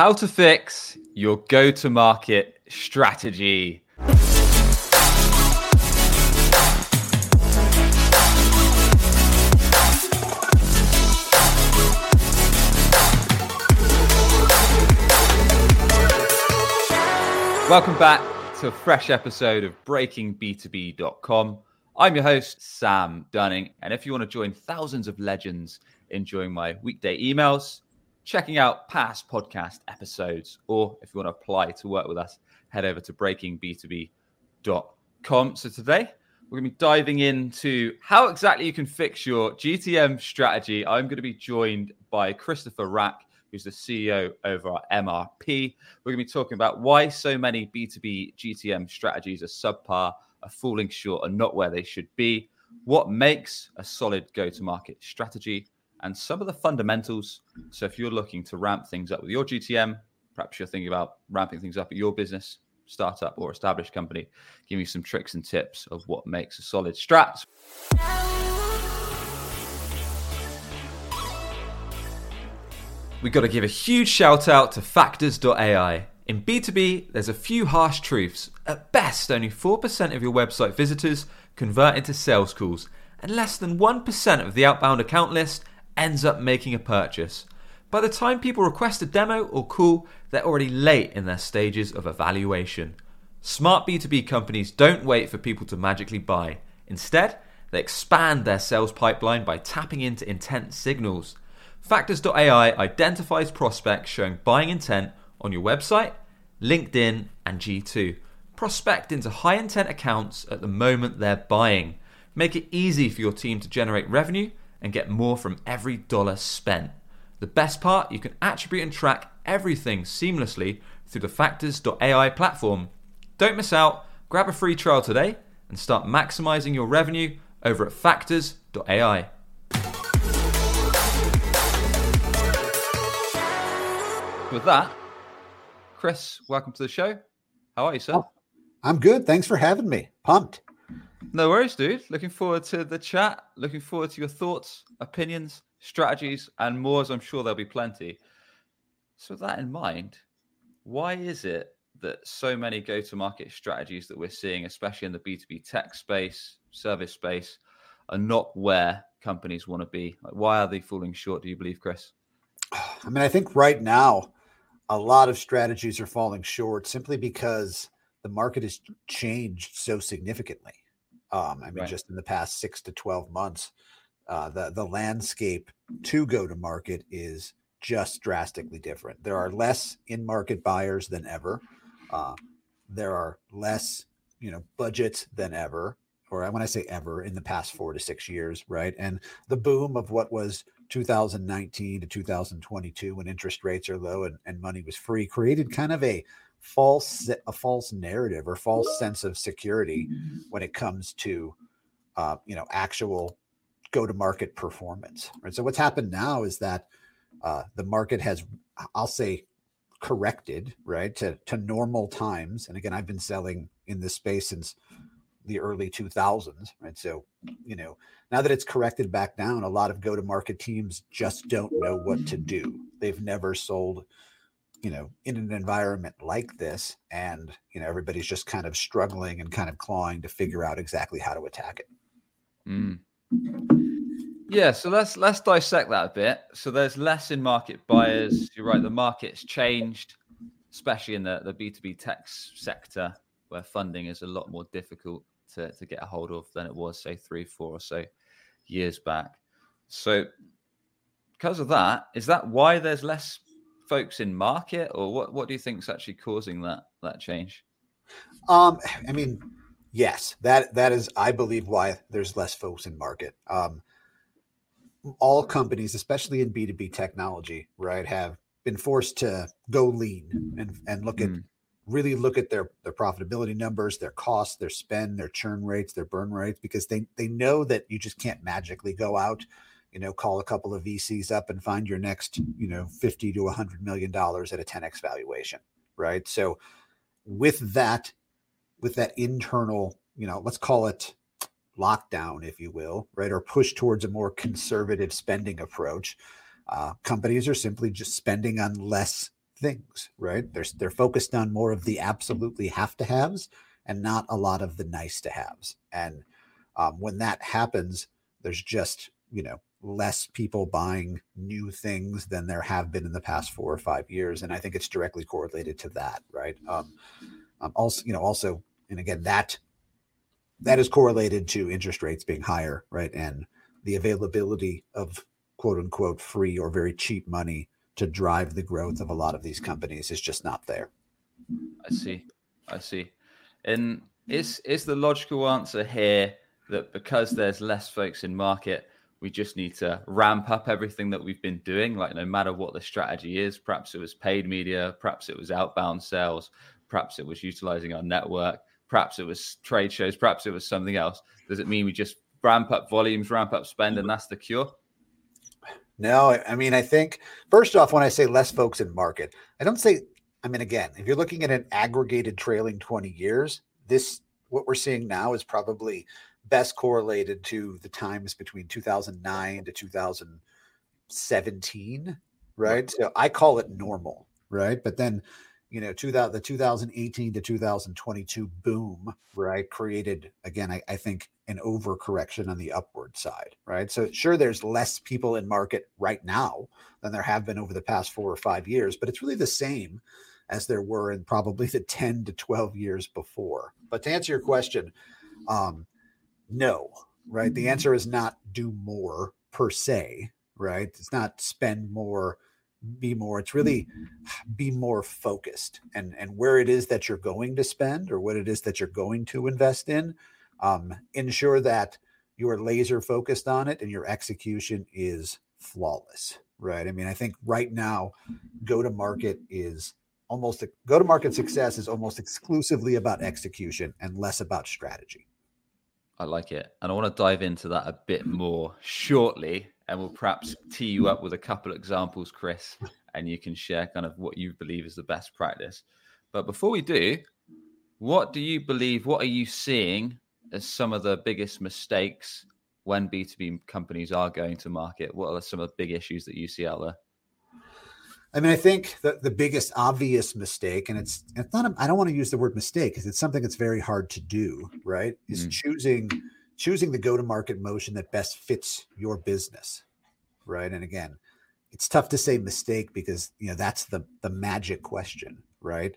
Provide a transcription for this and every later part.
How to fix your go-to-market strategy. Welcome back to a fresh episode of BreakingB2B.com. I'm your host, Sam Dunning, and if you want to join thousands of legends enjoying my weekday emails, checking out past podcast episodes, or if you want to apply to work with us, head over to BreakingB2B.com. So today, we're going to be diving into how exactly you can fix your GTM strategy. I'm going to be joined by Christopher Rack, who's the CEO over at MRP. We're going to be talking about why so many B2B GTM strategies are subpar, are falling short, are not where they should be, what makes a solid go-to-market strategy, and some of the fundamentals. So if you're looking to ramp things up with your GTM, perhaps you're thinking about ramping things up at your business, startup or established company, give you some tricks and tips of what makes a solid strat. We've got to give a huge shout out to Factors.ai. In B2B, there's a few harsh truths. At best, only 4% of your website visitors convert into sales calls, and less than 1% of the outbound account list ends up making a purchase. By the time people request a demo or call, they're already late in their stages of evaluation. Smart B2B companies don't wait for people to magically buy. Instead, they expand their sales pipeline by tapping into intent signals. Factors.ai identifies prospects showing buying intent on your website, LinkedIn, and G2. Prospect into high intent accounts at the moment they're buying. Make it easy for your team to generate revenue and get more from every dollar spent. The best part, you can attribute and track everything seamlessly through the Factors.ai platform. Don't miss out. Grab a free trial today and start maximizing your revenue over at Factors.ai. With that, Chris, welcome to the show. How are you, sir? I'm good. Thanks for having me. Pumped. No worries, dude. Looking forward to the chat. Looking forward to your thoughts, opinions, strategies, and more, as I'm sure there'll be plenty. So with that in mind, why is it that so many go-to-market strategies that we're seeing, especially in the B2B tech space, service space, are not where companies want to be? Like, why are they falling short, do you believe, Chris? I mean, I think right now, a lot of strategies are falling short simply because the market has changed so significantly. Right. Just in the past 6 to 12 months, the landscape to go to market is just drastically different. There are less in-market buyers than ever. There are less, budgets than ever, or when I say ever, in the past 4 to 6 years, right? And the boom of what was 2019 to 2022, when interest rates are low and money was free, created kind of a false narrative or false sense of security when it comes to actual go-to-market performance, right? So what's happened now is that the market has, I'll say, corrected, right, to normal times. And again, I've been selling in this space since the early 2000s, right? So, now that it's corrected back down, a lot of go-to-market teams just don't know what to do. They've never sold, in an environment like this. And, everybody's just kind of struggling and kind of clawing to figure out exactly how to attack it. Yeah, so let's dissect that a bit. So there's less in-market buyers. You're right, the market's changed, especially in the B2B tech sector, where funding is a lot more difficult to get a hold of than it was, say, 3, 4 or so years back. So because of that, is that why there's less folks in market, or what do you think is actually causing that change? Yes, that is, I believe, why there's less folks in market. All companies, especially in B2B technology, right, have been forced to go lean and look at their profitability numbers, their costs, their spend, their churn rates, their burn rates, because they know that you just can't magically go out, call a couple of VCs up and find your next, $50 to $100 million at a 10x valuation, right? So with that internal, let's call it lockdown, if you will, right, or push towards a more conservative spending approach, companies are simply just spending on less things, right? They're focused on more of the absolutely have to haves and not a lot of the nice to haves. And when that happens, there's just, less people buying new things than there have been in the past 4 or 5 years. And I think it's directly correlated to that, right? Also, and again, that is correlated to interest rates being higher, right? And the availability of quote unquote free or very cheap money to drive the growth of a lot of these companies is just not there. I see. And is the logical answer here that because there's less folks in market, we just need to ramp up everything that we've been doing, like no matter what the strategy is? Perhaps it was paid media, perhaps it was outbound sales, perhaps it was utilizing our network, perhaps it was trade shows, perhaps it was something else. Does it mean we just ramp up volumes, ramp up spend, and that's the cure? No, I mean, I think first off, when I say less folks in market, again, if you're looking at an aggregated trailing 20 years, what we're seeing now is probably best correlated to the times between 2009 to 2017, right? So I call it normal, right? But then, the 2018 to 2022 boom, right, created, again, I think an overcorrection on the upward side, right? So sure, there's less people in market right now than there have been over the past 4 or 5 years, but it's really the same as there were in probably the 10 to 12 years before. But to answer your question, no, right? The answer is not do more per se, right? It's not spend more, be more. It's really be more focused and where it is that you're going to spend or what it is that you're going to invest in. Ensure that you are laser focused on it and your execution is flawless, right? I mean, I think right now, go-to-market success is almost exclusively about execution and less about strategy. I like it. And I want to dive into that a bit more shortly. And we'll perhaps tee you up with a couple of examples, Chris, and you can share kind of what you believe is the best practice. But before we do, what do you believe, what are you seeing as some of the biggest mistakes when B2B companies are going to market? What are some of the big issues that you see out there? I mean, I think the biggest obvious mistake, and it's not, I don't want to use the word mistake because it's something that's very hard to do, right? Is choosing the go-to-market motion that best fits your business, right? And again, it's tough to say mistake because, that's the magic question, right?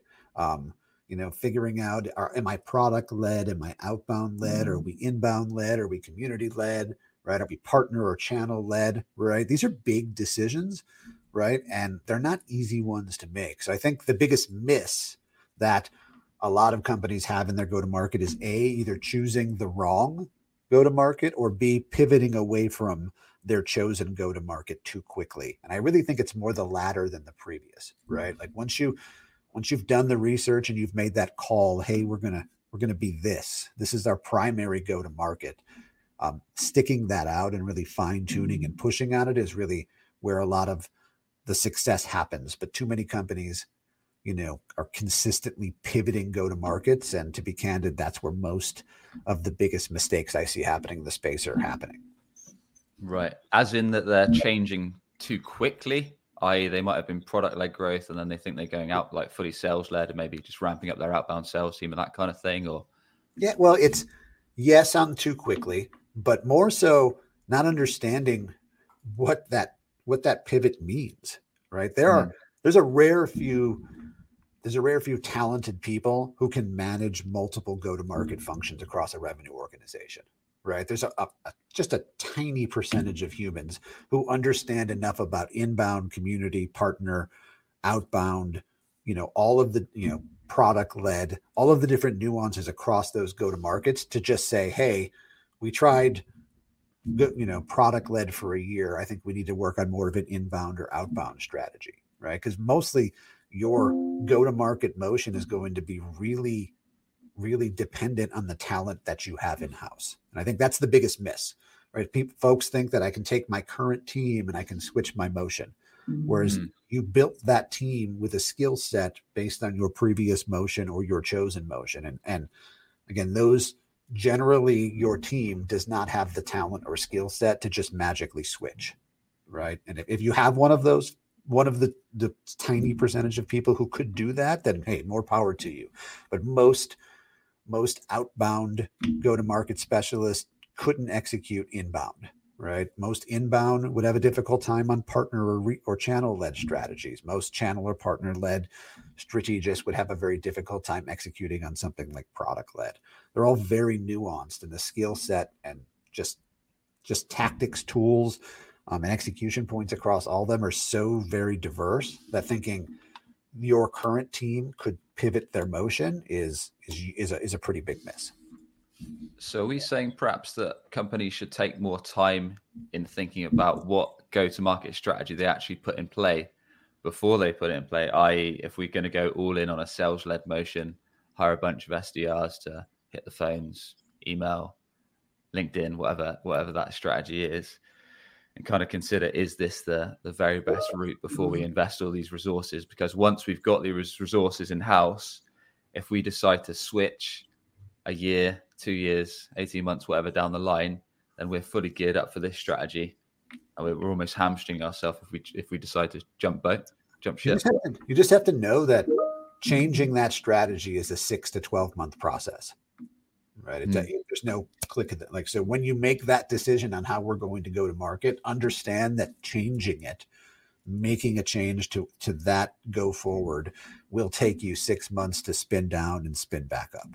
Figuring out, am I product led? Am I outbound led? Are we inbound led? Are we community led, right? Are we partner or channel led, right? These are big decisions, right? And they're not easy ones to make. So I think the biggest miss that a lot of companies have in their go-to-market is A, either choosing the wrong go-to-market, or B, pivoting away from their chosen go-to-market too quickly. And I really think it's more the latter than the previous, right? Like once you've done the research and you've made that call, hey, we're gonna be this is our primary go-to-market. Sticking that out and really fine-tuning and pushing on it is really where a lot of the success happens. But too many companies, are consistently pivoting go-to-markets. And to be candid, that's where most of the biggest mistakes I see happening in the space are happening. Right. As in that they're changing too quickly, i.e. they might have been product-led growth and then they think they're going out like fully sales-led and maybe just ramping up their outbound sales team and that kind of thing, or? Yeah, well, it's yes on too quickly, but more so not understanding what that pivot means, right? There's a rare few talented people who can manage multiple go-to-market functions across a revenue organization, right? There's just a tiny percentage of humans who understand enough about inbound, community, partner, outbound, all of the, product-led, all of the different nuances across those go-to-markets to just say, hey, we tried product-led for a year. I think we need to work on more of an inbound or outbound strategy, right? Because mostly your go-to-market motion is going to be really, really dependent on the talent that you have in-house. And I think that's the biggest miss, right? Folks think that I can take my current team and I can switch my motion. Whereas you built that team with a skill set based on your previous motion or your chosen motion. And again, those generally your team does not have the talent or skill set to just magically switch, right? And if you have one of those, one of the tiny percentage of people who could do that, then hey, more power to you. But most outbound go-to-market specialists couldn't execute inbound, right? Most inbound would have a difficult time on partner or channel-led strategies. Most channel or partner-led strategists would have a very difficult time executing on something like product-led. They're all very nuanced in the skill set and just tactics, tools, and execution points across all of them are so very diverse that thinking your current team could pivot their motion is a pretty big miss. So are we saying perhaps that companies should take more time in thinking about what go-to-market strategy they actually put in play before they put it in play? I.e., if we're going to go all in on a sales-led motion, hire a bunch of SDRs to hit the phones, email, LinkedIn, whatever that strategy is, and kind of consider, is this the very best route before we invest all these resources? Because once we've got these resources in-house, if we decide to switch a year, 2 years, 18 months, whatever down the line, then we're fully geared up for this strategy. And we're almost hamstringing ourselves if we decide to jump ship. You just have to know that changing that strategy is a 6 to 12 month process. Right. There's no click of it. So when you make that decision on how we're going to go to market, understand that changing it, making a change to that go forward will take you 6 months to spin down and spin back up.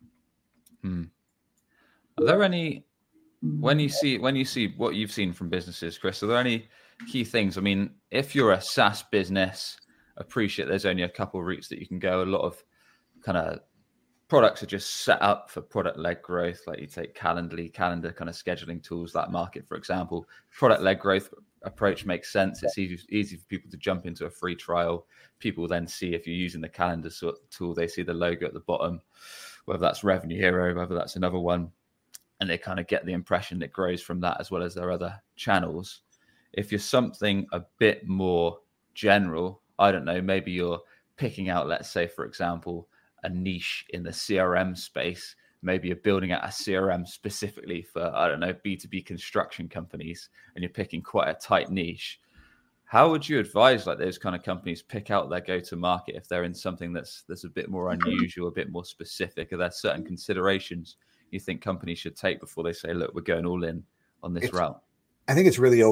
Are there any, when you see what you've seen from businesses, Chris, are there any key things? I mean, if you're a SaaS business, appreciate there's only a couple of routes that you can go. A lot of kind of products are just set up for product-led growth. Like you take calendar kind of scheduling tools, that market, for example. Product-led growth approach makes sense. It's easy for people to jump into a free trial. People then see, if you're using the calendar tool, they see the logo at the bottom, whether that's Revenue Hero, whether that's another one, and they kind of get the impression that grows from that, as well as their other channels. If you're something a bit more general, I don't know, maybe you're picking out, let's say, for example, a niche in the CRM space. Maybe you're building out a CRM specifically for, I don't know, B2B construction companies, and you're picking quite a tight niche. How would you advise like those kind of companies pick out their go-to-market if they're in something that's a bit more unusual, a bit more specific? Are there certain considerations you think companies should take before they say, look, we're going all in on this route? I think it's really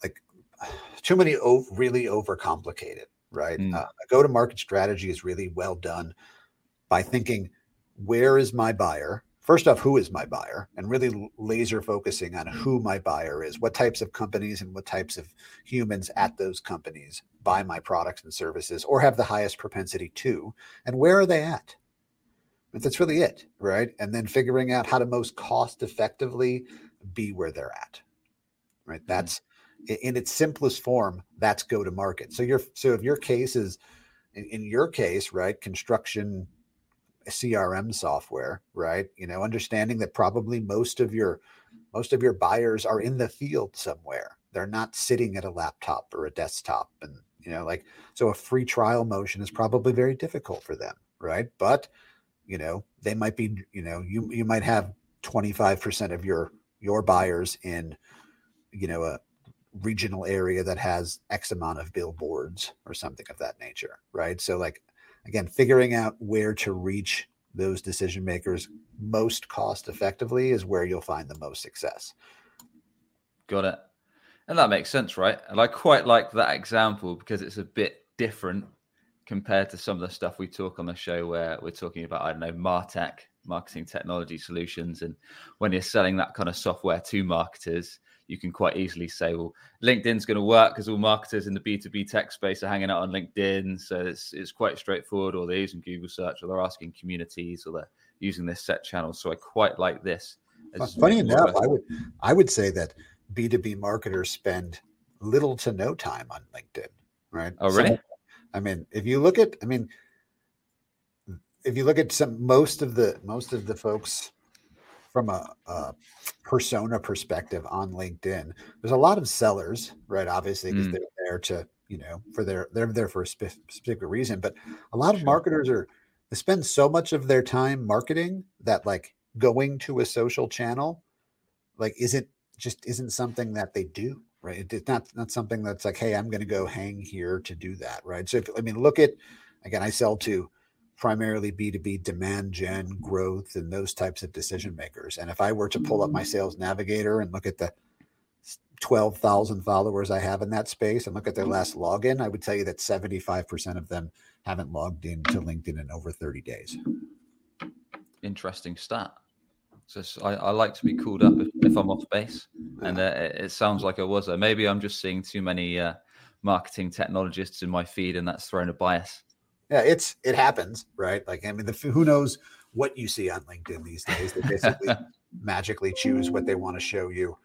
really overcomplicated, right? A go-to-market strategy is really well done by thinking, where is my buyer? First off, who is my buyer? And really laser focusing on who my buyer is, what types of companies and what types of humans at those companies buy my products and services or have the highest propensity to, and where are they at? But that's really it, right? And then figuring out how to most cost effectively be where they're at, right? That's in its simplest form, that's go to market. So if your case is, in your case, right, construction CRM software, right? Understanding that probably most of your buyers are in the field somewhere. They're not sitting at a laptop or a desktop. And, so a free trial motion is probably very difficult for them, right? But, they might be, you might have 25% of your buyers in, a regional area that has X amount of billboards or something of that nature, right? So again, figuring out where to reach those decision makers most cost effectively is where you'll find the most success. Got it. And that makes sense, right? And I quite like that example because it's a bit different compared to some of the stuff we talk on the show where we're talking about, I don't know, MarTech, marketing technology solutions. And when you're selling that kind of software to marketers, you can quite easily say, well, LinkedIn's going to work because all marketers in the B2B tech space are hanging out on LinkedIn. So it's quite straightforward, or they're using Google search, or they're asking communities, or they're using this set channel. So I quite like this. Funny enough, I would say that B2B marketers spend little to no time on LinkedIn, right? Oh, really? If you look at most of the folks from a persona perspective on LinkedIn, there's a lot of sellers, right? Obviously, because they're there to, they're there for a specific reason. But a lot of marketers they spend so much of their time marketing that going to a social channel, isn't something that they do, right? It's not something that's like, hey, I'm going to go hang here to do that, right? So look at, again, I sell to primarily B2B demand gen, growth, and those types of decision makers. And if I were to pull up my Sales Navigator and look at the 12,000 followers I have in that space and look at their last login, I would tell you that 75% of them haven't logged into LinkedIn in over 30 days. Interesting stat. So I like to be called up if I'm off base, and it sounds like I was there. Maybe I'm just seeing too many marketing technologists in my feed, and that's thrown a bias. Yeah, it happens, right? Like, I mean, who knows what you see on LinkedIn these days? They basically magically choose what they want to show you.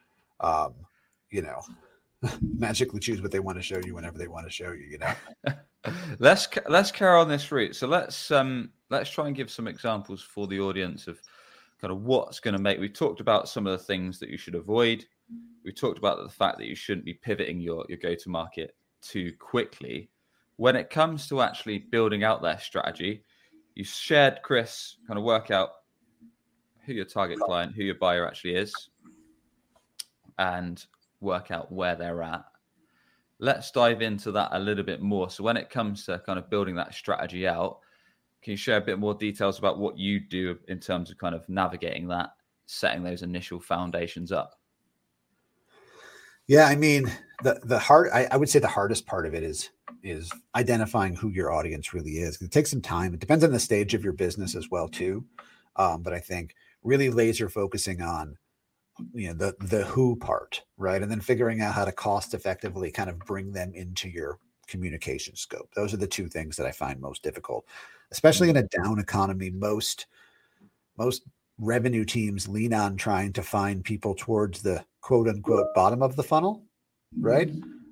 Magically choose what they want to show you whenever they want to show you. Let's carry on this route. So let's try and give some examples for the audience of kind of what's going to make. We've talked about some of the things that you should avoid. We've talked about the fact that you shouldn't be pivoting your go-to-market too quickly. When it comes to actually building out their strategy, you shared, Chris, kind of work out who your target client, who your buyer actually is, and work out where they're at. Let's dive into that a little bit more. So when it comes to kind of building that strategy out, can you share a bit more details about what you do in terms of kind of navigating that, setting those initial foundations up? Yeah, I mean, I would say the hardest part of it is identifying who your audience really is. It takes some time. It depends on the stage of your business as well too. But I think really laser focusing on the who part, right? And then figuring out how to cost effectively kind of bring them into your communication scope. Those are the two things that I find most difficult, especially in a down economy. Most revenue teams lean on trying to find people towards the quote unquote bottom of the funnel, right?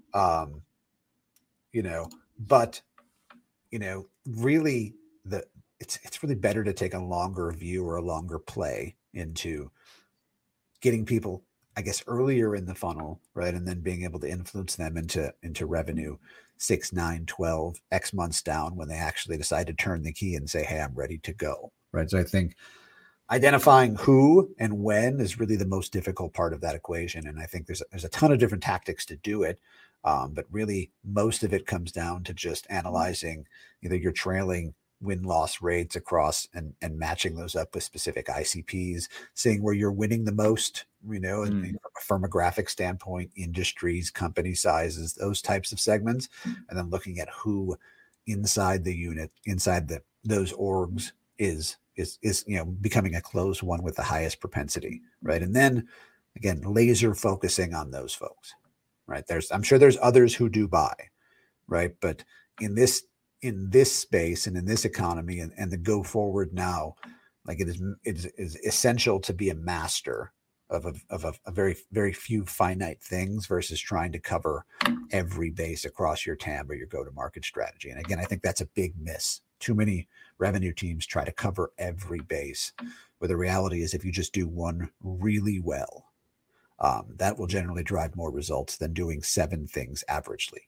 Really it's really better to take a longer view or a longer play into getting people, I guess, earlier in the funnel, right? And then being able to influence them into revenue 6, 9, 12, X months down when they actually decide to turn the key and say, hey, I'm ready to go, right? So I think identifying who and when is really the most difficult part of that equation. And I think there's a ton of different tactics to do it. But really most of it comes down to just analyzing either your trailing win-loss rates across and matching those up with specific ICPs, seeing where you're winning the most, and from a graphic standpoint, industries, company sizes, those types of segments, and then looking at who inside the unit, inside those orgs is becoming a closed one with the highest propensity, right? And then again, laser focusing on those folks, right? I'm sure there's others who do buy, right? But in this space and in this economy and the go forward now, like it is essential to be a master of a very, very few finite things versus trying to cover every base across your TAM or your go-to-market strategy. And again, I think that's a big miss. Too many revenue teams try to cover every base, where the reality is if you just do one really well, that will generally drive more results than doing 7 things averagely.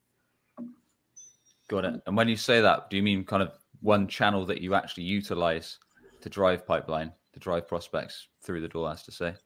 Got it. And when you say that, do you mean kind of one channel that you actually utilize to drive pipeline, to drive prospects through the door, as to say?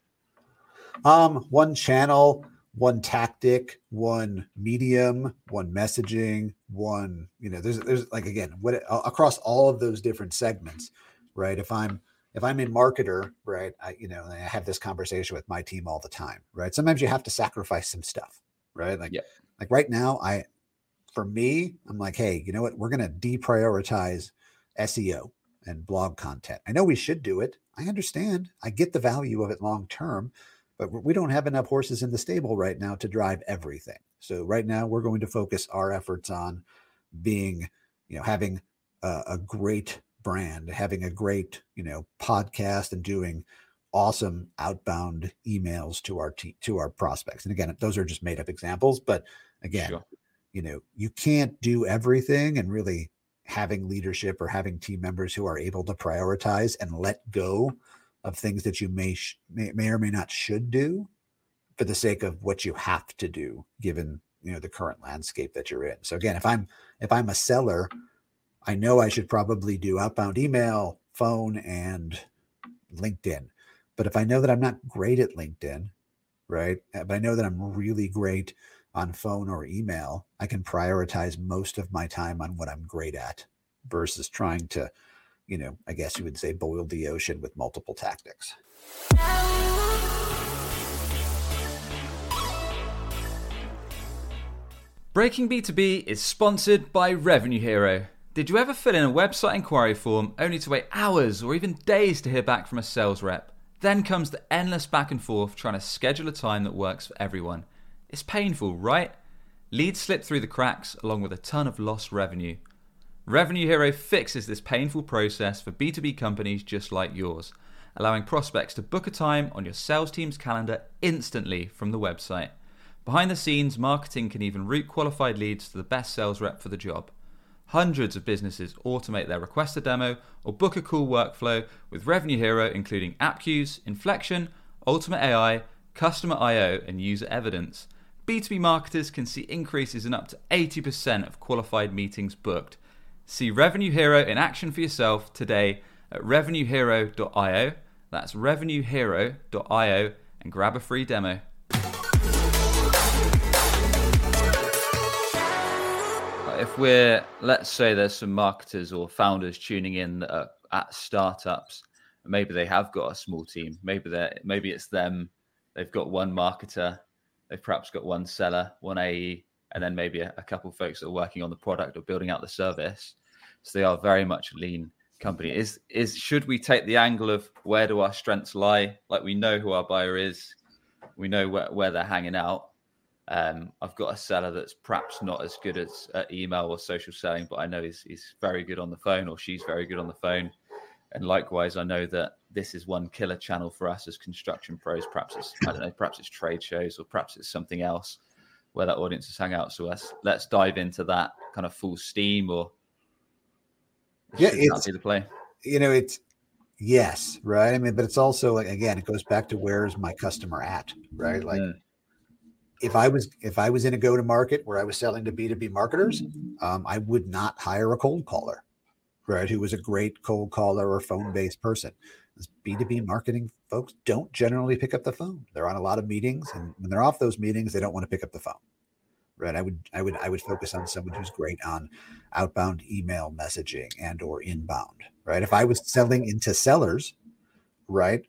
One channel, one tactic, one medium, one messaging, one, there's like, again, across all of those different segments, right? If I'm a marketer, right, I have this conversation with my team all the time, right? Sometimes you have to sacrifice some stuff, right? Like right now, for me, I'm like, hey, you know what? We're going to deprioritize SEO and blog content. I know we should do it. I understand. I get the value of it long term, but we don't have enough horses in the stable right now to drive everything. So right now we're going to focus our efforts on being, having a great brand, having a great, podcast, and doing awesome outbound emails to our prospects. And again, those are just made up examples, but again, sure. You can't do everything, and really having leadership or having team members who are able to prioritize and let go of things that you may or may not should do for the sake of what you have to do, given, the current landscape that you're in. So again, if I'm a seller, I know I should probably do outbound email, phone, and LinkedIn. But if I know that I'm not great at LinkedIn, right, but I know that I'm really great on phone or email, I can prioritize most of my time on what I'm great at versus trying to, I guess you would say, boil the ocean with multiple tactics. Breaking B2B is sponsored by Revenue Hero. Did you ever fill in a website inquiry form only to wait hours or even days to hear back from a sales rep? Then comes the endless back and forth trying to schedule a time that works for everyone. It's painful, right? Leads slip through the cracks along with a ton of lost revenue. Revenue Hero fixes this painful process for B2B companies just like yours, allowing prospects to book a time on your sales team's calendar instantly from the website. Behind the scenes, marketing can even route qualified leads to the best sales rep for the job. Hundreds of businesses automate their request a demo or book a call workflow with Revenue Hero, including app queues, inflection, Ultimate AI, Customer I/O, and user evidence. B2B marketers can see increases in up to 80% of qualified meetings booked. See Revenue Hero in action for yourself today at revenuehero.io. That's revenuehero.io, and grab a free demo. If let's say there's some marketers or founders tuning in that are at startups, maybe they have got a small team, maybe it's them, they've got one marketer, they've perhaps got one seller, one AE, and then maybe a couple of folks that are working on the product or building out the service. So they are very much a lean company. Should we take the angle of where do our strengths lie? Like, we know who our buyer is, we know where they're hanging out. I've got a seller that's perhaps not as good as email or social selling, but I know he's very good on the phone, or she's very good on the phone. And likewise, I know that this is one killer channel for us as construction pros. Perhaps it's trade shows, or perhaps it's something else where that audience is hang out. So let's dive into that kind of full steam, or it's the play. It's yes, right. I mean, but it's also, like, again, it goes back to where's my customer at, right? Like, if I was in a go-to-market where I was selling to B2B marketers, I would not hire a cold caller, right? Who was a great cold caller or phone-based person. Because B2B marketing folks don't generally pick up the phone. They're on a lot of meetings, and when they're off those meetings, they don't want to pick up the phone, right? I would focus on someone who's great on outbound email messaging and or inbound, right? If I was selling into sellers, right,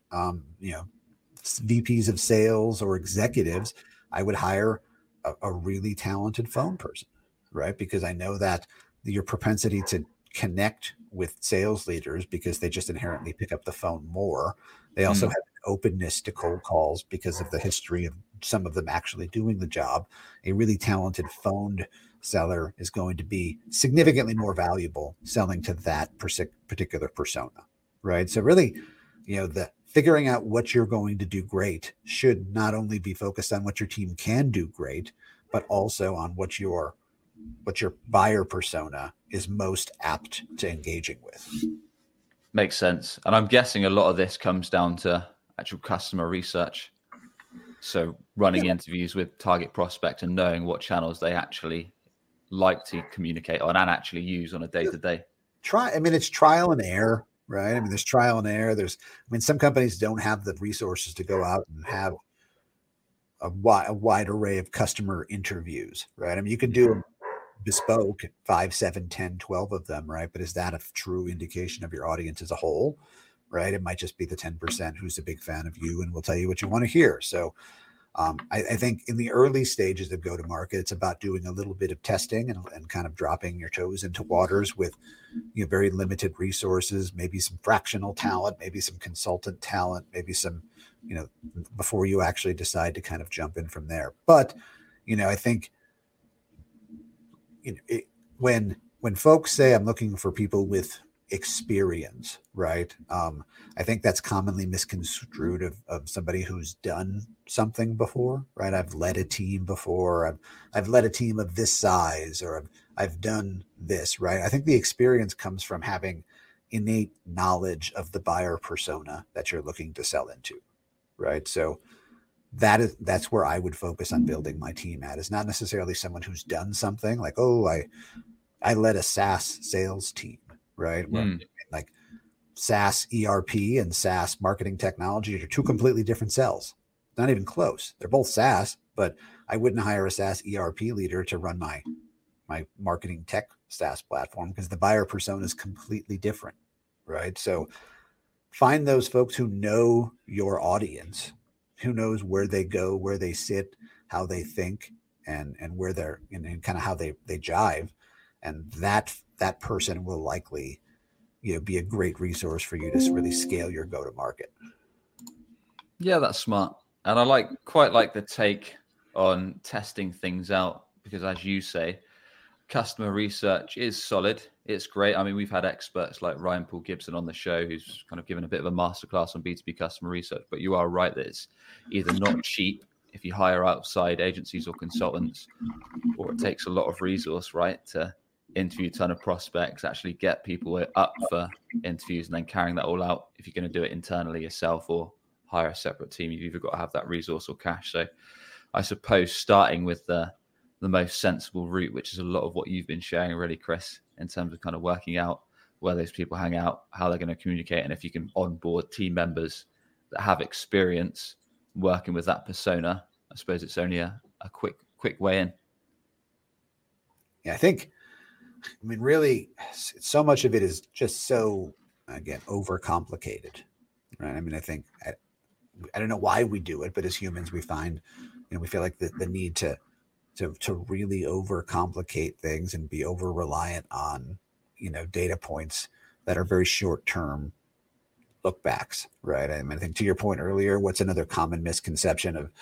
VPs of sales or executives, I would hire a really talented phone person, right? Because I know that your propensity to connect with sales leaders, because they just inherently pick up the phone more. They also have an openness to cold calls because of the history of some of them actually doing the job. A really talented phoned seller is going to be significantly more valuable selling to that particular persona, right? So really, the figuring out what you're going to do great should not only be focused on what your team can do great, but also on what your buyer persona is most apt to engaging with. Makes sense. And I'm guessing a lot of this comes down to actual customer research. So running interviews with target prospects and knowing what channels they actually like to communicate on and actually use on a day-to-day. It's trial and error. Right. I mean, there's trial and error. Some companies don't have the resources to go out and have a wide array of customer interviews. Right. I mean, you can do bespoke 5, 7, 10, 12 of them. Right. But is that a true indication of your audience as a whole? Right. It might just be the 10% who's a big fan of you and will tell you what you want to hear. So I think in the early stages of go-to-market, it's about doing a little bit of testing and kind of dropping your toes into waters with very limited resources, maybe some fractional talent, maybe some consultant talent, maybe some, before you actually decide to kind of jump in from there. But, I think when folks say I'm looking for people with experience, right? I think that's commonly misconstrued of somebody who's done something before, right? I've led a team before. I've led a team of this size, or I've done this, right? I think the experience comes from having innate knowledge of the buyer persona that you're looking to sell into, right? So that's where I would focus on building my team at, is not necessarily someone who's done something like, I led a SaaS sales team, right? Like SaaS ERP and SaaS marketing technology are two completely different sells. Not even close. They're both SaaS, but I wouldn't hire a SaaS ERP leader to run my marketing tech SaaS platform because the buyer persona is completely different, right? So find those folks who know your audience, who knows where they go, where they sit, how they think, and where they're and kind of how they jive, and that person will likely be a great resource for you to really scale your go to market. Yeah, that's smart, and I quite like the take on testing things out because, as you say, customer research is solid. It's great. I mean, we've had experts like Ryan Paul Gibson on the show who's kind of given a bit of a masterclass on B2B customer research. But you are right that it's either not cheap if you hire outside agencies or consultants, or it takes a lot of resource, right, to interview a ton of prospects, actually get people up for interviews, and then carrying that all out. If you're going to do it internally yourself or hire a separate team, you've either got to have that resource or cash. So I suppose starting with the most sensible route, which is a lot of what you've been sharing really, Chris, in terms of kind of working out where those people hang out, how they're going to communicate, and if you can onboard team members that have experience working with that persona, I suppose it's only a quick way in. Yeah, I mean, really, so much of it is just so, again, overcomplicated, right? I mean, I don't know why we do it, but as humans, we find, we feel like the need to really overcomplicate things and be over reliant on, data points that are very short term look backs, right? I mean, I think to your point earlier, what's another common misconception of,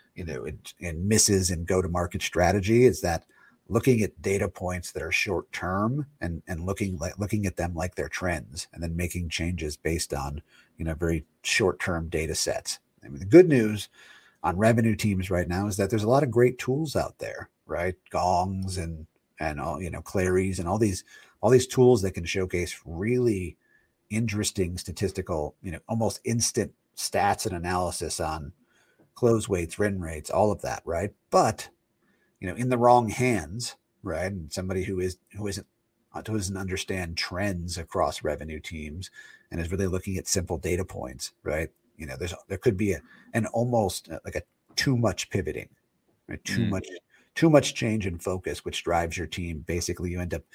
in misses in go to market strategy is that looking at data points that are short term and looking at them like they're trends and then making changes based on, very short term data sets. I mean, the good news on revenue teams right now is that there's a lot of great tools out there, right? Gongs and all, Clari's and all these tools that can showcase really interesting statistical, almost instant stats and analysis on close rates, win rates, all of that, right? But, in the wrong hands, right? And somebody who doesn't understand trends across revenue teams and is really looking at simple data points, right? There could be an almost like a too much pivoting, right? Too much change in focus, which drives your team. Basically, you end up,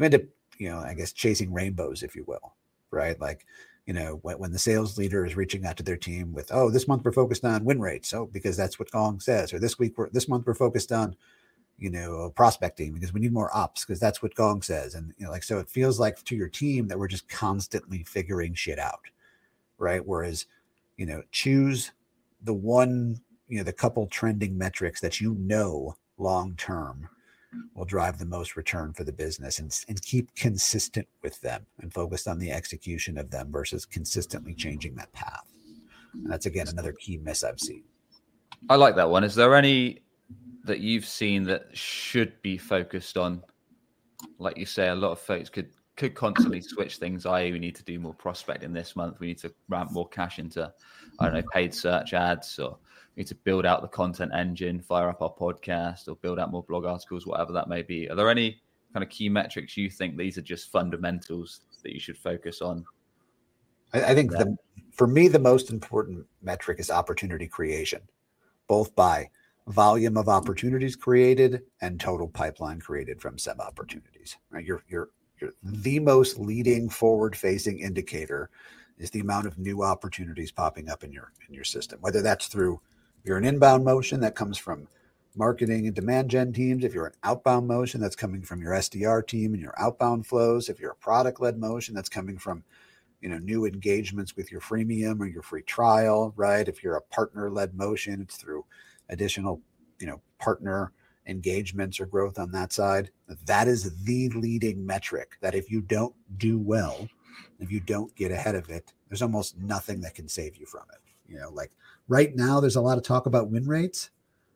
I guess, chasing rainbows, if you will, right? Like, when the sales leader is reaching out to their team with, oh, this month we're focused on win rates, so because that's what Gong says, or this month we're focused on, prospecting because we need more ops because that's what Gong says, and so it feels like to your team that we're just constantly figuring shit out, right? Whereas, choose the one, the couple trending metrics that long term will drive the most return for the business, and keep consistent with them and focused on the execution of them versus consistently changing that path. And that's, again, another key miss I've seen. I like that one. Is there any that you've seen that should be focused on? Like you say, a lot of folks could constantly switch things, i.e. we need to do more prospecting this month. We need to ramp more cash into, paid search ads, or we need to build out the content engine, fire up our podcast, or build out more blog articles, whatever that may be. Are there any kind of key metrics you think these are just fundamentals that you should focus on? I think for me, the most important metric is opportunity creation, both by volume of opportunities created and total pipeline created from said opportunities, right? You're the most leading forward-facing indicator is the amount of new opportunities popping up in your system, whether that's through you're an inbound motion that comes from marketing and demand gen teams. If you're an outbound motion that's coming from your SDR team and your outbound flows, if you're a product-led motion that's coming from, new engagements with your freemium or your free trial, right? If you're a partner-led motion, it's through additional, partner engagements or growth on that side. That is the leading metric that if you don't do well, if you don't get ahead of it, there's almost nothing that can save you from it. Like right now, there's a lot of talk about win rates.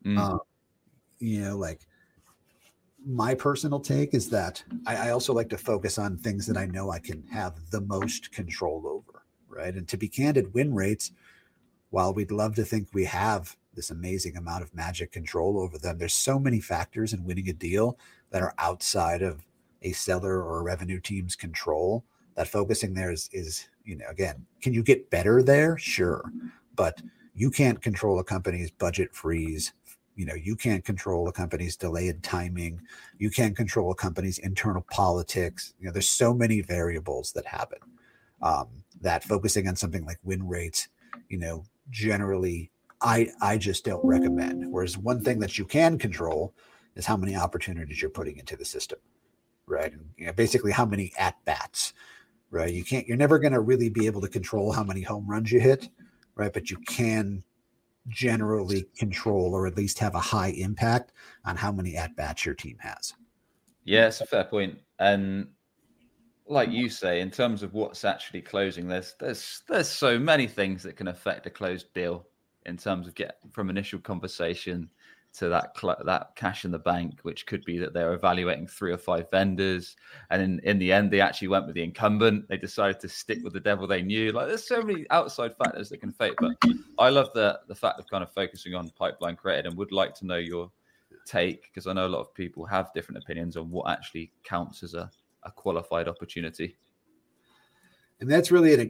Like my personal take is that I also like to focus on things that I know I can have the most control over, right? And to be candid, win rates, while we'd love to think we have this amazing amount of magic control over them, there's so many factors in winning a deal that are outside of a seller or a revenue team's control, that focusing there is again, can you get better there? Sure. But you can't control a company's budget freeze, You can't control a company's delayed timing. You can't control a company's internal politics. There's so many variables that happen, that focusing on something like win rates, generally I just don't recommend. Whereas one thing that you can control is how many opportunities you're putting into the system, right? And basically how many at bats, right? You're never going to really be able to control how many home runs you hit, right? But you can generally control, or at least have a high impact on how many at bats your team has. Yeah, it's a fair point. And like you say, in terms of what's actually closing, there's so many things that can affect a closed deal in terms of get from initial conversation to that cash in the bank, which could be that they're evaluating 3 or 5 vendors. And in the end, they actually went with the incumbent. They decided to stick with the devil they knew. Like, there's so many outside factors that can affect. But I love the fact of kind of focusing on pipeline created, and would like to know your take, because I know a lot of people have different opinions on what actually counts as a qualified opportunity. And that's really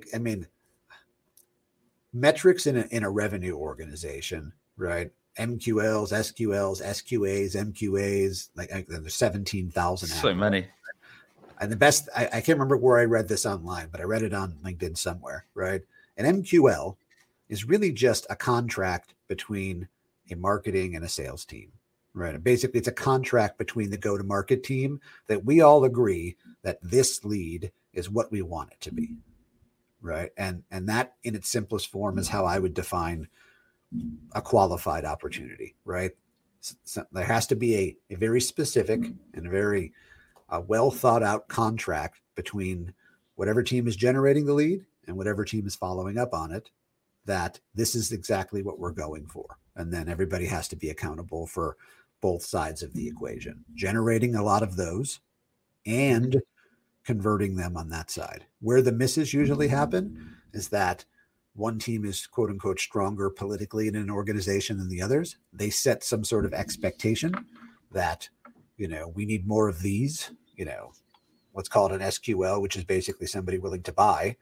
metrics in a revenue organization, right? MQLs, SQLs, SQAs, MQAs, like there's 17,000. So many. And the best, I can't remember where I read this online, but I read it on LinkedIn somewhere, right? An MQL is really just a contract between a marketing and a sales team, right? And basically it's a contract between the go-to-market team that we all agree that this lead is what we want it to be, right? And that in its simplest form is how I would define a qualified opportunity, right? So there has to be a very specific and very well thought out contract between whatever team is generating the lead and whatever team is following up on it, that this is exactly what we're going for. And then everybody has to be accountable for both sides of the equation, generating a lot of those and converting them on that side. Where the misses usually happen is that one team is quote unquote stronger politically in an organization than the others. They set some sort of expectation that, we need more of these, let's call it an SQL, which is basically somebody willing to buy.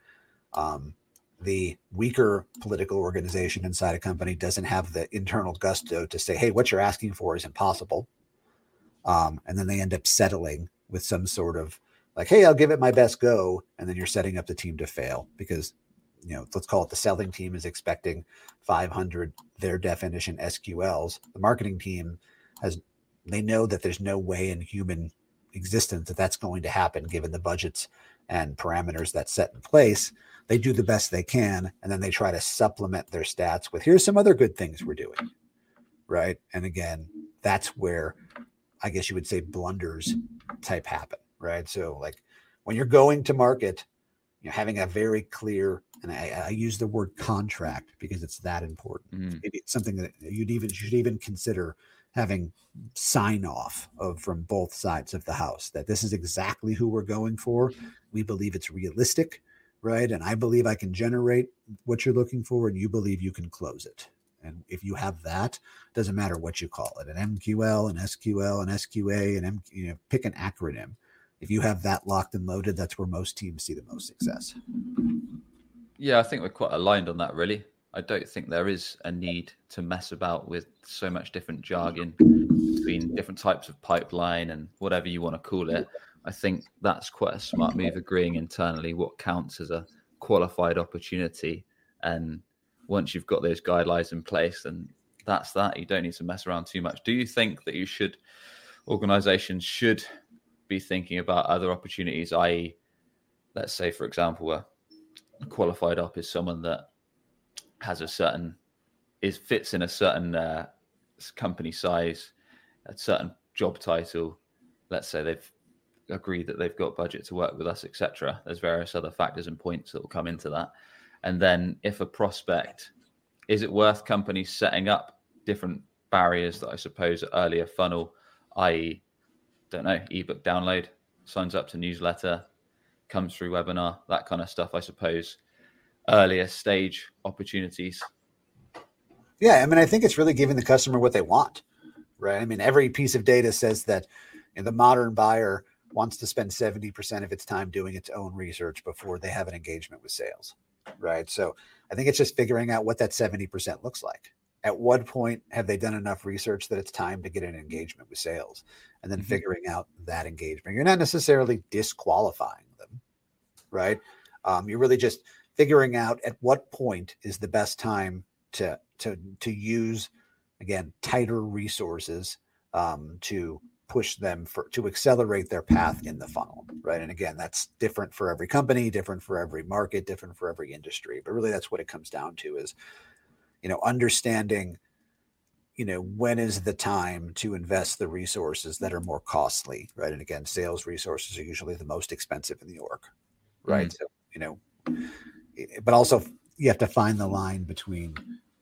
The weaker political organization inside a company doesn't have the internal gusto to say, hey, what you're asking for is impossible. And then they end up settling with some sort of like, hey, I'll give it my best go. And then you're setting up the team to fail because, let's call it the selling team is expecting 500, their definition SQLs. The marketing team they know that there's no way in human existence that that's going to happen given the budgets and parameters that's set in place. They do the best they can, and then they try to supplement their stats with, here's some other good things we're doing, right? And again, that's where I guess you would say blunders type happen, right? So like when you're going to market, having a very clear, and I use the word contract because it's that important. Maybe it's something that you should even consider having sign off from both sides of the house that this is exactly who we're going for. We believe it's realistic, right? And I believe I can generate what you're looking for, and you believe you can close it. And if you have that, doesn't matter what you call it, an MQL, an SQL, an SQA, and pick an acronym. If you have that locked and loaded, that's where most teams see the most success. Yeah, I think we're quite aligned on that, really. I don't think there is a need to mess about with so much different jargon between different types of pipeline and whatever you want to call it. I think that's quite a smart move, agreeing internally what counts as a qualified opportunity. And once you've got those guidelines in place, then that's that. You don't need to mess around too much. Do you think that organizations should be thinking about other opportunities, i.e., let's say, for example, a qualified op is someone that has fits in a certain company size, a certain job title. Let's say they've agreed that they've got budget to work with us, etc. There's various other factors and points that will come into that. And then if a prospect, is it worth companies setting up different barriers that I suppose are earlier funnel, i.e., don't know, ebook download, signs up to newsletter, comes through webinar, that kind of stuff, I suppose, earlier stage opportunities? Yeah, I think it's really giving the customer what they want, right? Every piece of data says that the modern buyer wants to spend 70% of its time doing its own research before they have an engagement with sales, right? So I think it's just figuring out what that 70% looks like, At what point have they done enough research that it's time to get an engagement with sales, and then figuring out that engagement? You're not necessarily disqualifying them, right? You're really just figuring out at what point is the best time to use, again, tighter resources to push them to accelerate their path in the funnel, right? And again, that's different for every company, different for every market, different for every industry. But really, that's what it comes down to is, understanding, when is the time to invest the resources that are more costly, right? And again, sales resources are usually the most expensive in the org, right? So, but also you have to find the line between,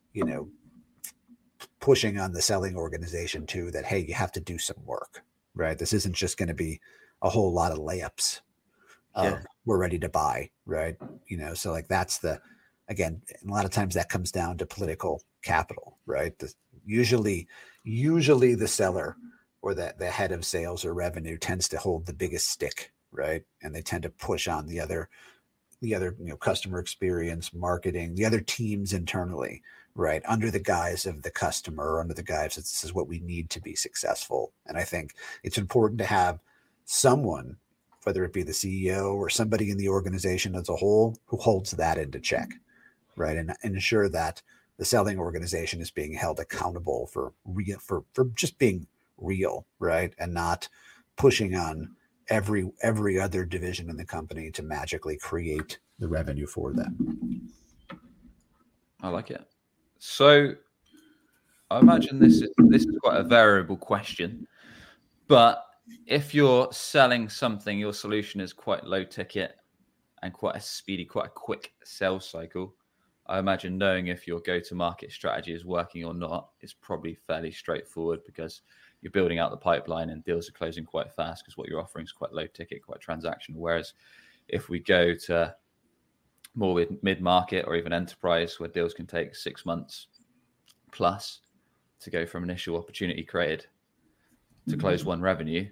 pushing on the selling organization too, that, hey, you have to do some work, right? This isn't just going to be a whole lot of layups. We're ready to buy, right? So like again, a lot of times that comes down to political capital, right? Usually the seller or the head of sales or revenue tends to hold the biggest stick, right? And they tend to push on the other customer experience, marketing, the other teams internally, right? Under the guise of the customer, under the guise that this is what we need to be successful. And I think it's important to have someone, whether it be the CEO or somebody in the organization as a whole, who holds that into check, right? And ensure that the selling organization is being held accountable for just being real, right? And not pushing on every other division in the company to magically create the revenue for them. I like it. So I imagine this is quite a variable question, but if you're selling something, your solution is quite low ticket and quite a speedy, quite a quick sales cycle, I imagine knowing if your go-to-market strategy is working or not is probably fairly straightforward, because you're building out the pipeline and deals are closing quite fast because what you're offering is quite low ticket, quite transactional. Whereas if we go to more with mid-market or even enterprise, where deals can take 6 months plus to go from initial opportunity created to close one revenue,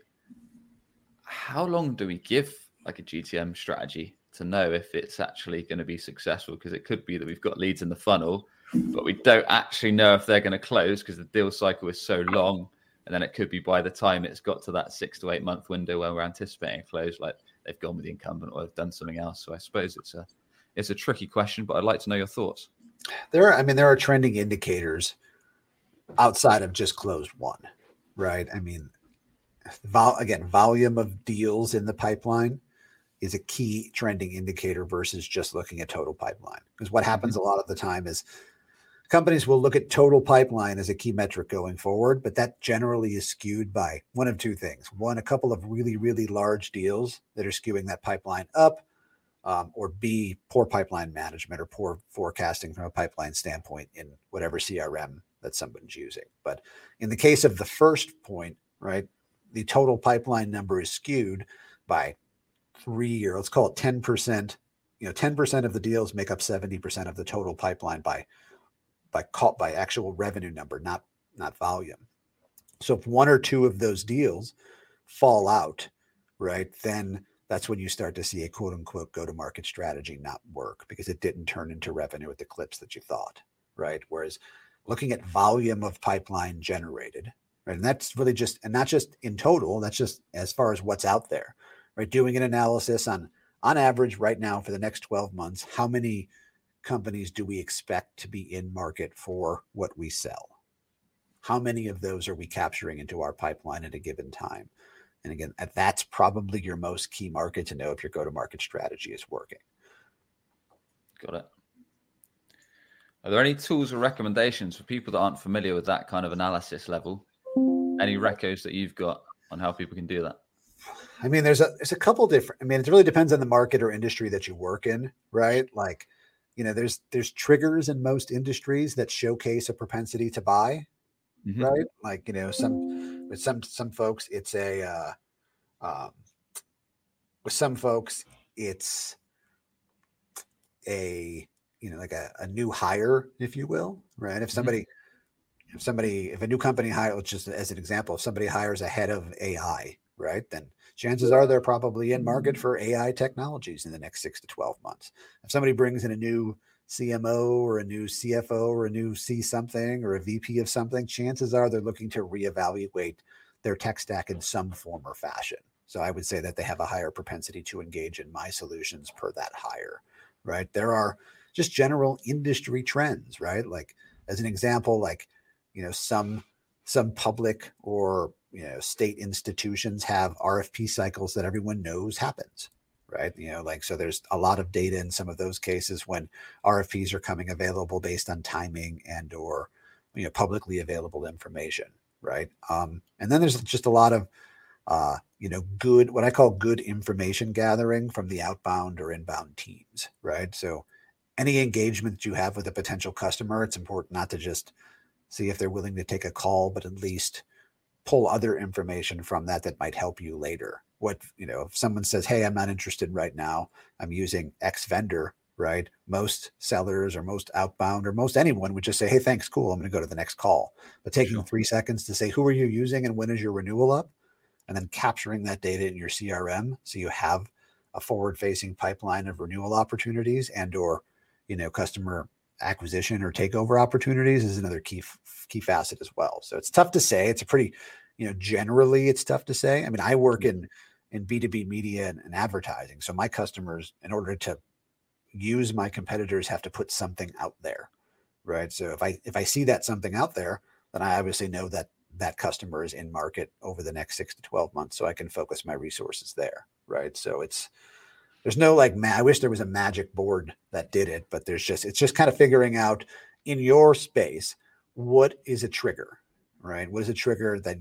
how long do we give like a GTM strategy to know if it's actually going to be successful? Because it could be that we've got leads in the funnel, but we don't actually know if they're going to close because the deal cycle is so long. And then it could be by the time it's got to that 6 to 8 month window where we're anticipating a close, like they've gone with the incumbent or they've done something else. So I suppose it's a tricky question, but I'd like to know your thoughts. There are trending indicators outside of just closed one, right? I mean, volume of deals in the pipeline is a key trending indicator versus just looking at total pipeline. Because what happens a lot of the time is companies will look at total pipeline as a key metric going forward, but that generally is skewed by one of two things. One, a couple of really, really large deals that are skewing that pipeline up, or B, poor pipeline management or poor forecasting from a pipeline standpoint in whatever CRM that someone's using. But in the case of the first point, right, the total pipeline number is skewed by 3 or let's call it 10%. 10% of the deals make up 70% of the total pipeline by actual revenue number, not volume. So if one or two of those deals fall out, right, then that's when you start to see a quote unquote go-to-market strategy not work because it didn't turn into revenue at the clips that you thought, right? Whereas looking at volume of pipeline generated, right, and that's really just, and not just in total, that's just as far as what's out there, right? Doing an analysis on average right now for the next 12 months, how many companies do we expect to be in market for what we sell? How many of those are we capturing into our pipeline at a given time? And again, that's probably your most key market to know if your go-to-market strategy is working. Got it. Are there any tools or recommendations for people that aren't familiar with that kind of analysis level? Any recos that you've got on how people can do that? I mean, there's a couple different, I mean, it really depends on the market or industry that you work in, right? Like, there's triggers in most industries that showcase a propensity to buy, right? Like, some folks, it's with some folks, it's like a new hire, if you will, right? If a new company hires, just as an example, if somebody hires a head of AI, right, then chances are they're probably in market for AI technologies in the next 6 to 12 months. If somebody brings in a new CMO or a new CFO or a new C something or a VP of something, chances are they're looking to reevaluate their tech stack in some form or fashion. So I would say that they have a higher propensity to engage in my solutions per that hire, right? There are just general industry trends, right? Like as an example, like, some public or, state institutions have RFP cycles that everyone knows happens, right? So there's a lot of data in some of those cases when RFPs are coming available based on timing and or, publicly available information, right? And then there's just a lot of, good, what I call good information gathering from the outbound or inbound teams, right? So any engagement that you have with a potential customer, it's important not to just see if they're willing to take a call, but at least pull other information from that might help you later. If someone says, hey, I'm not interested right now, I'm using X vendor, right? Most sellers or most outbound or most anyone would just say, hey, thanks, cool, I'm going to go to the next call. But taking 3 seconds to say, who are you using and when is your renewal up? And then capturing that data in your CRM so you have a forward-facing pipeline of renewal opportunities and or, customer acquisition or takeover opportunities is another key facet as well. So it's tough to say. It's a pretty, generally it's tough to say. I mean, I work in B2B media and advertising. So my customers, in order to use my competitors, have to put something out there, right? So if I see that something out there, then I obviously know that customer is in market over the next 6 to 12 months. So I can focus my resources there, right? So there's no I wish there was a magic board that did it, but it's just kind of figuring out in your space, what is a trigger, right? What is a trigger that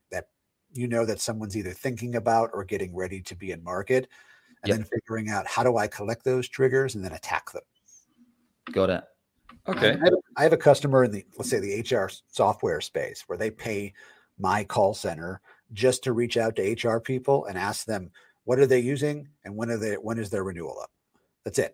that someone's either thinking about or getting ready to be in market, and then figuring out how do I collect those triggers and then attack them. Got it. Okay. I have a customer in let's say the HR software space where they pay my call center just to reach out to HR people and ask them, what are they using and when is their renewal up? That's it.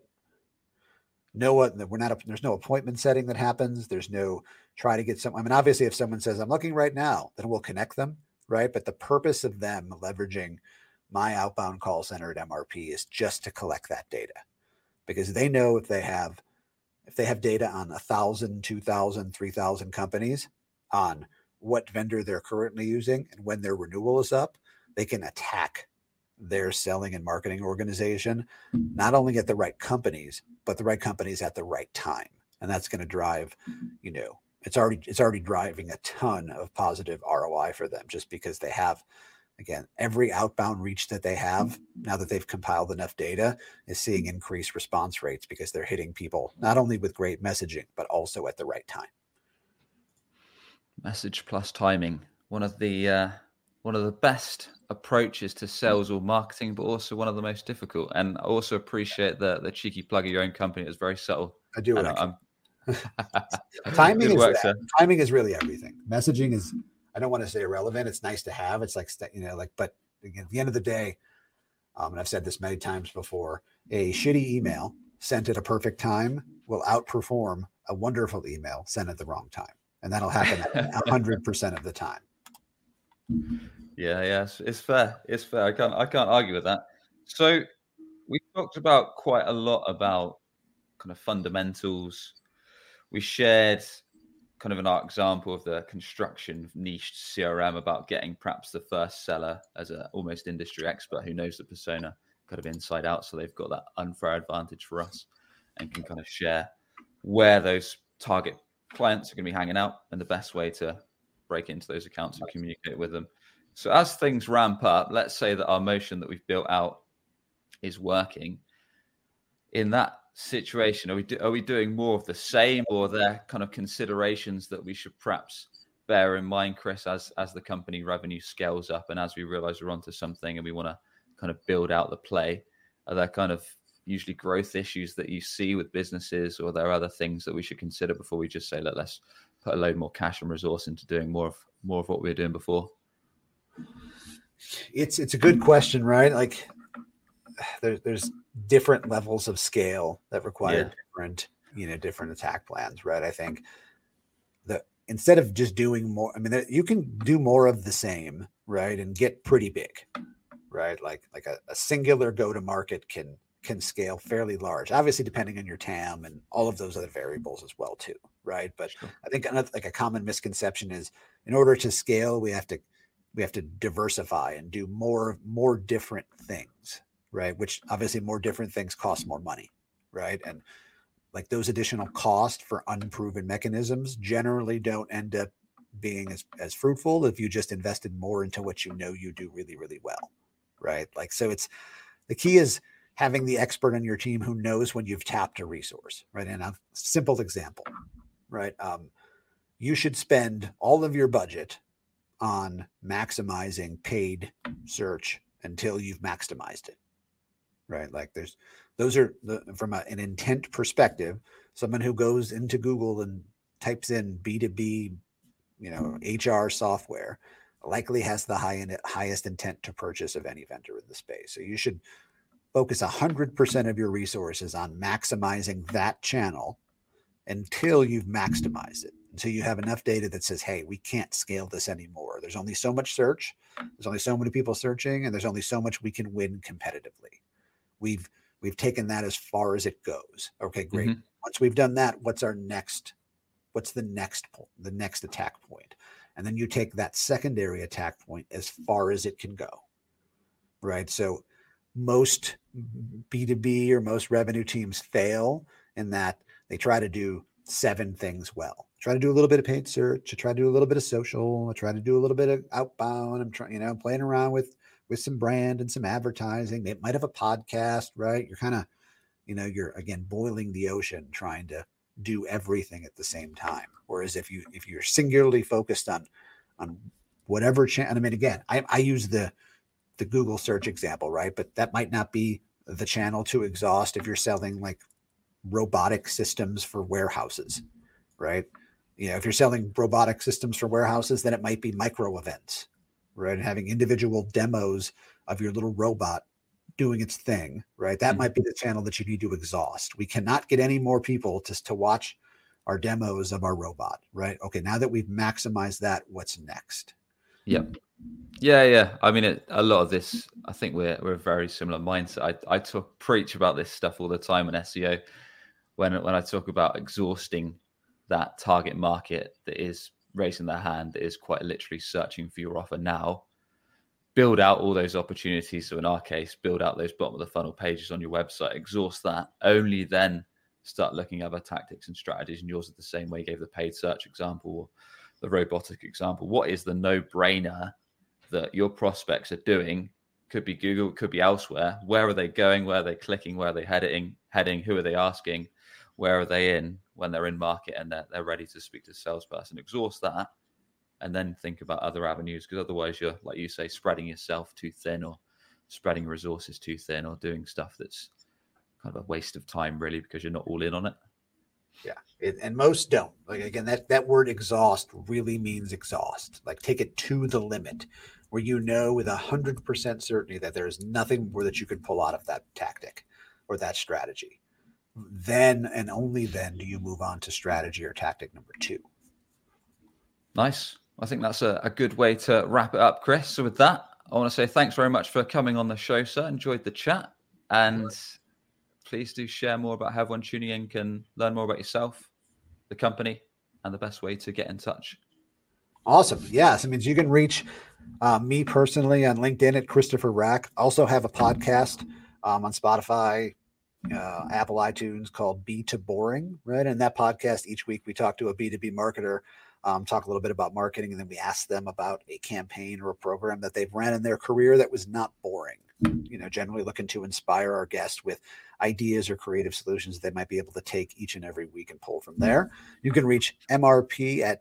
There's no appointment setting that happens. There's no try to get some. I mean, obviously if someone says I'm looking right now, then we'll connect them, right? But the purpose of them leveraging my outbound call center at MRP is just to collect that data, because they know if they have data on 1,000, 2,000, 3,000 companies on what vendor they're currently using and when their renewal is up, they can attack their selling and marketing organization, not only at the right companies, but the right companies at the right time. And that's going to drive, it's already driving a ton of positive ROI for them, just because they have, again, every outbound reach that they have, now that they've compiled enough data, is seeing increased response rates because they're hitting people not only with great messaging, but also at the right time. Message plus timing. One of the best approaches to sales or marketing, but also one of the most difficult. And I also appreciate the cheeky plug of your own company. It's very subtle. I do. Timing is really everything. Messaging is, I don't want to say irrelevant. It's nice to have. It's but again, at the end of the day, and I've said this many times before, a shitty email sent at a perfect time will outperform a wonderful email sent at the wrong time. And that'll happen 100% of the time. Yeah, it's fair. It's fair. I can't argue with that. So we talked about quite a lot about kind of fundamentals. We shared kind of an example of the construction niche CRM about getting perhaps the first seller as an almost industry expert who knows the persona kind of inside out. So they've got that unfair advantage for us and can kind of share where those target clients are going to be hanging out and the best way to break into those accounts and communicate with them. So as things ramp up, let's say that our motion that we've built out is working. In that situation, are we doing more of the same, or are there kind of considerations that we should perhaps bear in mind, Chris, as the company revenue scales up and as we realize we're onto something and we want to kind of build out the play? Are there kind of usually growth issues that you see with businesses, or are there other things that we should consider before we just say, let's put a load more cash and resource into doing more of what we were doing before? It's a good question, right? Like there's different levels of scale that require different attack plans, right? I think that instead of just doing more, I mean, you can do more of the same, right? And get pretty big, right? Like a singular go-to-market can can scale fairly large, obviously depending on your TAM and all of those other variables as well too, right? But sure. I think like a common misconception is in order to scale, we have to diversify and do more different things, right? Which obviously more different things cost more money, right? And like those additional costs for unproven mechanisms generally don't end up being as fruitful if you just invested more into what you know you do really, really well, right? Like, so it's, the key is having the expert on your team who knows when you've tapped a resource, right? And a simple example, right? You should spend all of your budget on maximizing paid search until you've maximized it, right? Like those are from an intent perspective, someone who goes into Google and types in B2B, HR software likely has the highest intent to purchase of any vendor in the space. So you should focus 100% of your resources on maximizing that channel until you've maximized it. Until you have enough data that says, hey, we can't scale this anymore. There's only so much search. There's only so many people searching, and there's only so much we can win competitively. We've taken that as far as it goes. Okay, great. Mm-hmm. Once we've done that, what's the next attack point? And then you take that secondary attack point as far as it can go, right? So most B2B or most revenue teams fail in that they try to do 7 things well. Try to do a little bit of paid search. Try to do a little bit of social. Try to do a little bit of outbound. I'm trying, playing around with some brand and some advertising. They might have a podcast, right? You're kind of, you're again boiling the ocean, trying to do everything at the same time. Whereas if you're singularly focused on whatever channel, I mean, again, I use the Google search example, right? But that might not be the channel to exhaust if you're selling like robotic systems for warehouses, right? If you're selling robotic systems for warehouses, then it might be micro events, right? And having individual demos of your little robot doing its thing, right? That might be the channel that you need to exhaust. We cannot get any more people to watch our demos of our robot, right? Okay, now that we've maximized that, what's next? Yep. Yeah. I mean, a lot of this, I think we're a very similar mindset. I preach about this stuff all the time in SEO when I talk about exhausting that target market that is raising their hand, that is quite literally searching for your offer now. Build out all those opportunities. So in our case, build out those bottom of the funnel pages on your website, exhaust that, only then start looking at other tactics and strategies. And yours is the same way. You gave the paid search example, or the robotic example. What is the no-brainer that your prospects are doing? Could be Google, could be elsewhere. Where are they going? Where are they clicking? Where are they heading? Who are they asking? Where are they in when they're in market and they're ready to speak to a salesperson? Exhaust that, and then think about other avenues, because otherwise you're, like you say, spreading yourself too thin, or spreading resources too thin, or doing stuff that's kind of a waste of time, really, because you're not all in on it. Yeah. And most don't. Like, again, that word exhaust really means exhaust. Like, take it to the limit where with 100% certainty that there's nothing more that you could pull out of that tactic or that strategy. Then and only then do you move on to strategy or tactic number 2. Nice. I think that's a good way to wrap it up, Chris. So with that, I want to say thanks very much for coming on the show, sir. Enjoyed the chat. And please do share more about how everyone tuning in can learn more about yourself, the company, and the best way to get in touch. Awesome. Yes. I mean, you can reach me personally on LinkedIn at Christopher Rack. Also have a podcast on Spotify, Apple iTunes called B2Boring, right? And that podcast, each week we talk to a B2B marketer, talk a little bit about marketing, and then we ask them about a campaign or a program that they've ran in their career that was not boring. Generally looking to inspire our guests with ideas or creative solutions they might be able to take each and every week and pull from there. You can reach MRP at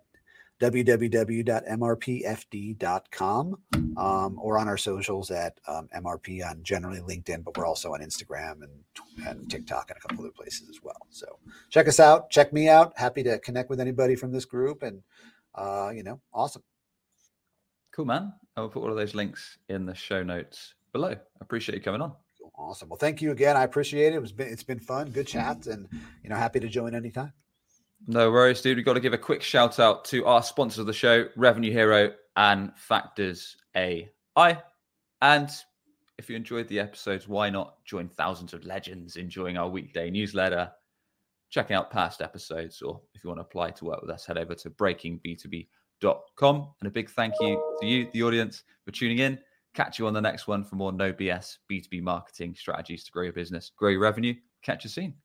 www.mrpfd.com or on our socials at MRP on generally LinkedIn, but we're also on Instagram and TikTok and a couple other places as well. So check us out. Check me out. Happy to connect with anybody from this group, and awesome. Cool, man. I'll put all of those links in the show notes below. I appreciate you coming on. Awesome. Well, thank you again. I appreciate it. It's been fun, good chats, and happy to join anytime. No worries, dude. We've got to give a quick shout out to our sponsors of the show, Revenue Hero and Factors AI. And If you enjoyed the episodes, why not join thousands of legends enjoying our weekday newsletter, checking out past episodes, or if you want to apply to work with us, head over to breakingb2b.com. And a big thank you to you, the audience, for tuning in. Catch you on the next one for more no BS B2B marketing strategies to grow your business, grow your revenue. Catch you soon.